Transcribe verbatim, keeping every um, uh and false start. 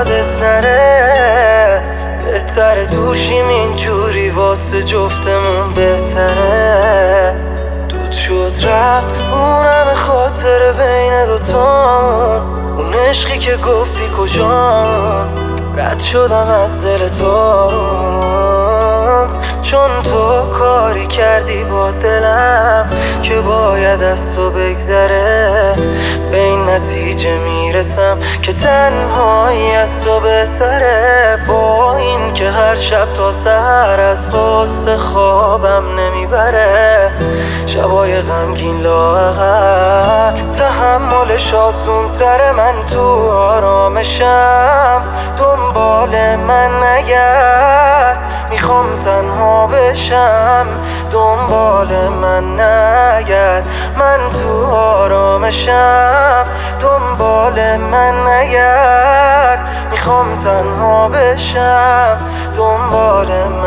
یادت نره. بهتره دوشیم اینجوری واسه جفتمون بهتره. دود شد رفت اونم خاطر بین دوتامون، اون عشقی که گفتی کجان. رد شدم از دل تو چون تو کاری کردی با دلم که باید از تو بگذره. به این نتیجه میرسم که تنهایی از تو بهتره. با این که هر شب تا سحر از قصه خوابم نمیبره. شبای غمگین لااقل تحملش آسون تره. من تو آرامشم دنبال من نگرد، میخوام تنها بشم دنبال من نگرد. من تو آرامشم دنبال من نگرد، میخوام تنها بشم دنبال من